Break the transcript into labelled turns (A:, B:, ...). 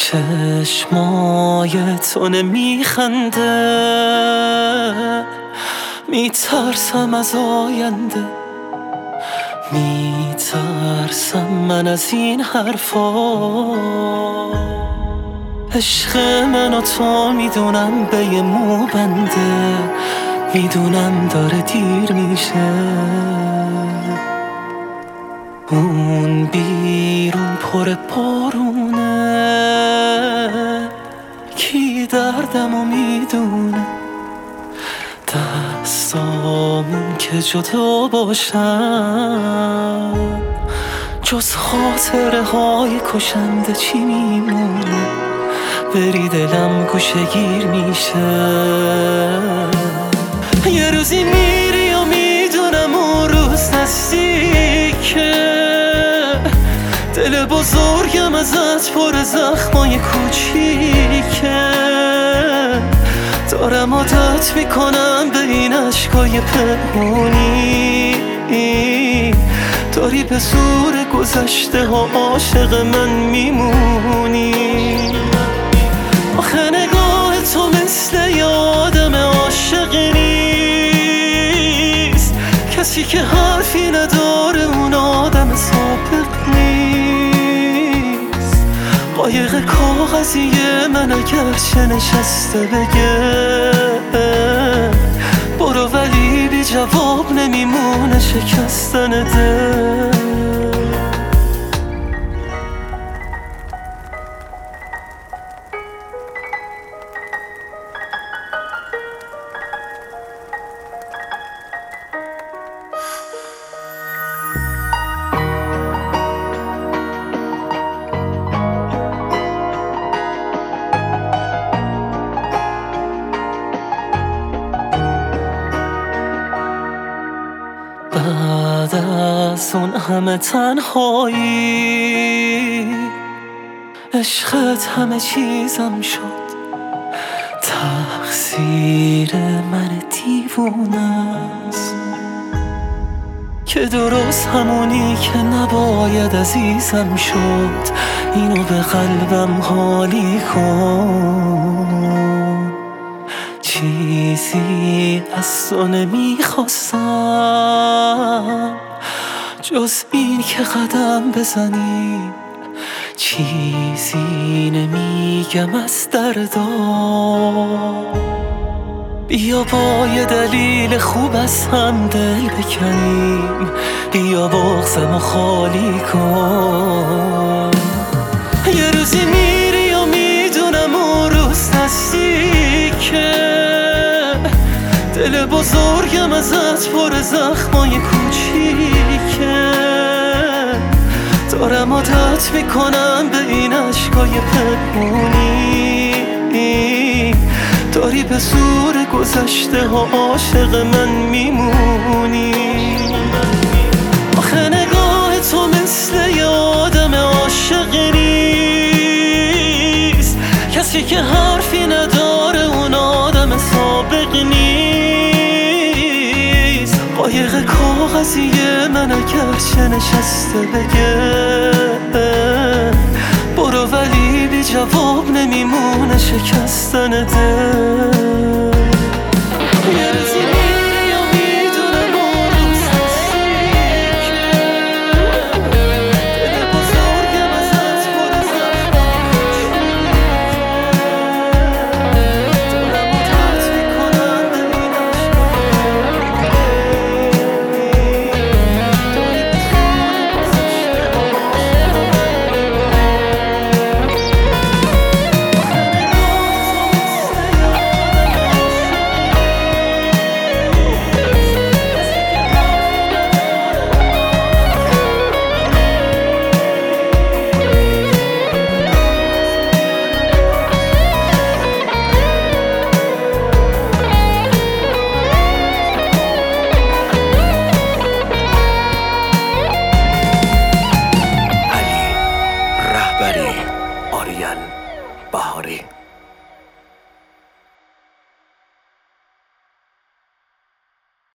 A: چشمای تو نمیخنده، میترسم از آینده، میترسم من از این حرفا. عشق من و تو میدونم به یه مو بنده، میدونم داره دیر میشه. اون بیرون پر بارونه، کی دردمو میدونه. دستامون که جدا باشن، جز خاطره های کشنده چی میمونه؟ بری دلم گوشه گیر میشه. یه روزی میری و میدونم اون روز نزدیکه، دل بزرگم ازت پر زخمای کوچیکه. دارم عادت میکنم به این عشقای پنهونی، داری به زور گذشته ها عاشق من میمونی. آخه نگاه تو مثل یه آدم عاشق نیست، کسی که حرفی نداره اون آدم سابق نیست. قایق کاغذیه من اگرچه نشسته بگه برو، ولی بی جواب نمیمونه شکستن دل. بعد از اون همه تنهایی، عشقت همه چیزم شد. تقصیر من دیوونه است که درست همونی که نباید عزیزم شد. اینو به قلبم حالی کن، چیزی از تو نمیخواستم جز این که قدم بزنیم. چیزی نمیگم از دردا، بیا با یه دلیل خوب از هم دل بکنیم. بیا بغضمو خالی کن. یه روزی میری و میدونم اون روز نزدیکه، دل بزرگم ازت پر زخمای کوچیکه. دارم عادت میکنم به این عشقای پنهونی، داری به زور گذشته ها عاشق من میمونی. آخه نگاه تو مثل یه آدم عاشق نیست، کسی که حرفی نداره اون آدم سابق نیست. قایق کاغذیه من اگرچه نشسته بگه برو، ولی بی جواب نمیمونه شکستن دل.
B: آریان بهاری.